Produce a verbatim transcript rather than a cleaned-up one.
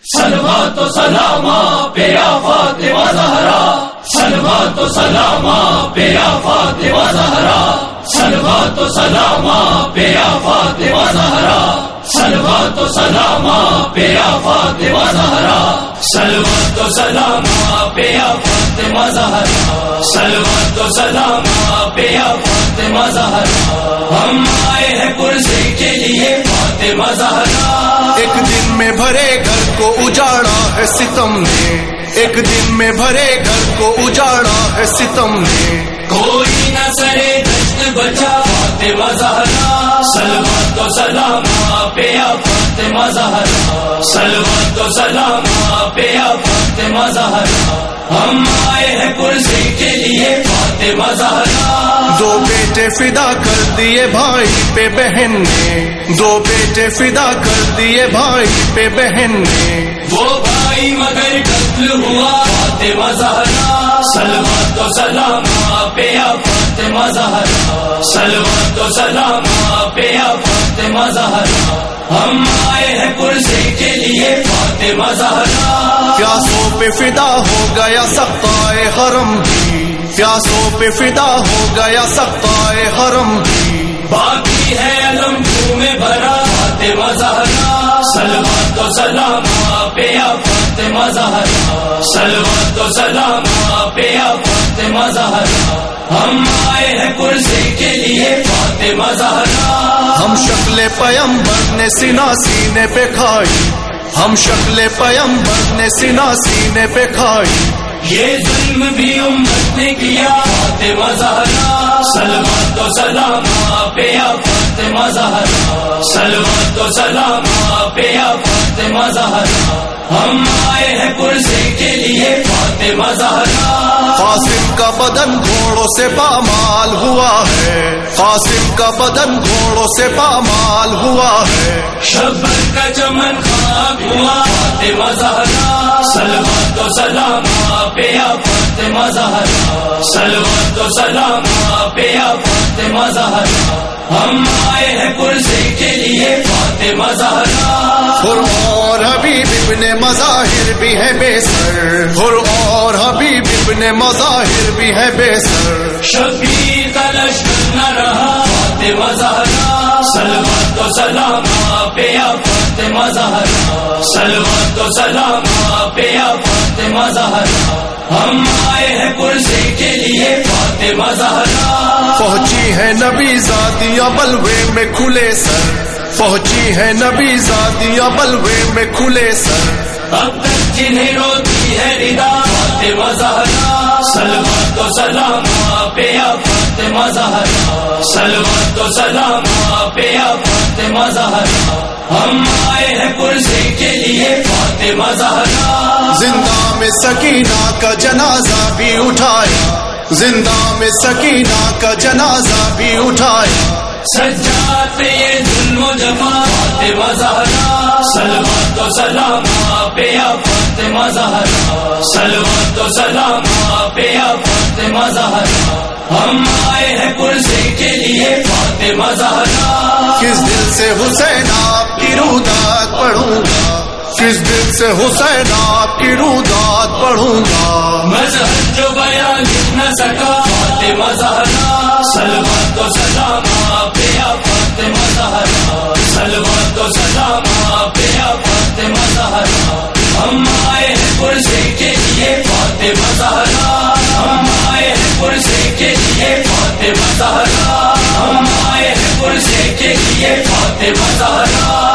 صلوات و سلام آپ یا فاطمہ زہرا، صلوات و سلام آپ یا فاطمہ زہرا، صلوات و سلام آپ یا فاطمہ زہرا، صلوات و سلام آپ یا فاطمہ زہرا، صلوات و سلام آپ یا فاطمہ زہرا، صلوات و سلام آپ یا فاطمہ زہرا، ہم آئے ہیں کرسی کے لیے فاطمہ زہرا۔ ایک دن میں بھرے گھر کو اجاڑا ہے ستم نے، ایک دن میں بھرے گھر کو اجاڑا ہے ستم نے، کوئی نہ سرے دشت بچا فاطمہ زہرا، صلوات و سلام آپ یا فاطمہ زہرا، صلوات و سلام آپ یا فاطمہ زہرا، ہم آئے ہیں کرسی کے لیے فاطمہ زہرا۔ دو بیٹے فدا کر دیے بھائی پہ بہن نے، دو بیٹے فدا کر دیے بھائی پہ بہن نے، وہ بھائی مگر قتل ہوا فاطمہ زہرا، صلوات و سلام آپ یا فاطمہ زہرا، صلوات و سلام آپ یا فاطمہ زہرا، ہم آئے ہیں کرسی کے لیے فاطمہ زہرا۔ پیاسوں پہ فدا ہو گیا سقائے حرم بھی، پیاسوں پہ فدا ہو گیا سقائے حرم بھی، باقی ہے علم میں بھرا فاطمہ زہرا، صلوات و سلام آپ یا فاطمہ زہرا، صلوات و سلام آپ یا فاطمہ زہرا، ہم آئے ہیں کرسی کے لیے فاطمہ زہرا۔ ہم شکل پیمبر نے سینہ سینے پہ کھائی، ہم شکل پیمبر نے سینہ سینے پہ کھائی، یہ ظلم بھی امت نے کیا فاطمہ زہرا، صلوات و سلام آپ یا فاطمہ زہرا، صلوات و سلام آپ یا فاطمہ زہرا، ہم آئے ہیں کرسی کے لیے فاطمہ زہرا۔ قاسم کا بدن گھوڑوں سے پامال ہوا ہے، قاسم کا بدن گھوڑوں سے پامال ہوا ہے، شبر کا چمن خاک ہوا فاطمہ زہرا، صلوات و سلام آپ یا فاطمہ زہرا، صلوات و سلام آپ یا فاطمہ زہرا، ہم آئے ہیں کرسی کے لیے فاطمہ زہرا۔ حر اور حبیب ابن مظاہر بھی ہے بے سر، حر اور حبیب ابن مظاہر بھی ہے بے سر، شبیر کا لشکر نہ رہا فاطمہ زہرا، صلوات و سلام آپ یا فاطمہ زہرا، صلوات و سلام آپ یا فاطمہ زہرا، ہم آئے ہیں کرسی کے لیے فاطمہ زہرا۔ پہنچی ہے نبی زادیاں بلوے میں کھلے سر، پہنچی ہے نبی زادیاں بلوے میں کھلے سر، اب تک جنہیں روتی ہے ردا فاطمہ زہرا، صلوات و سلام آپ یا فاطمہ زہرا، صلوات و سلام آپ یا فاطمہ زہرا، ہم آئے ہیں کرسی کے لیے فاطمہ زہرا۔ زندہ میں سکینہ کا جنازہ بھی اٹھایا، زندہ میں سکینہ کا جنازہ بھی اٹھایا، سجاد پہ یہ ظلم و جفا فاطمہ زہرا، صلوات و سلام آپ یا فاطمہ زہرا، صلوات و سلام آپ یا فاطمہ زہرا، ہم آئے ہیں کرسی کے لیے فاطمہ زہرا۔ کس دل سے حسین آپ کی رودات پڑھوں گا، کس دل سے حسین آپ کی رودات پڑھوں گا، مذہب جو بیان لکھ نہ سکا فاطمہ زہرا، صلوات و سلام آپ یا فاطمہ زہرا، صلوات و سلام آپ یا فاطمہ زہرا، ہم آئے ہیں کرسی کے لیے فاطمہ زہرا، ہم آئے ہیں کرسی کے لیے فاطمہ زہرا، ہم آئے ہیں کرسی کے لیے فاطمہ زہرا۔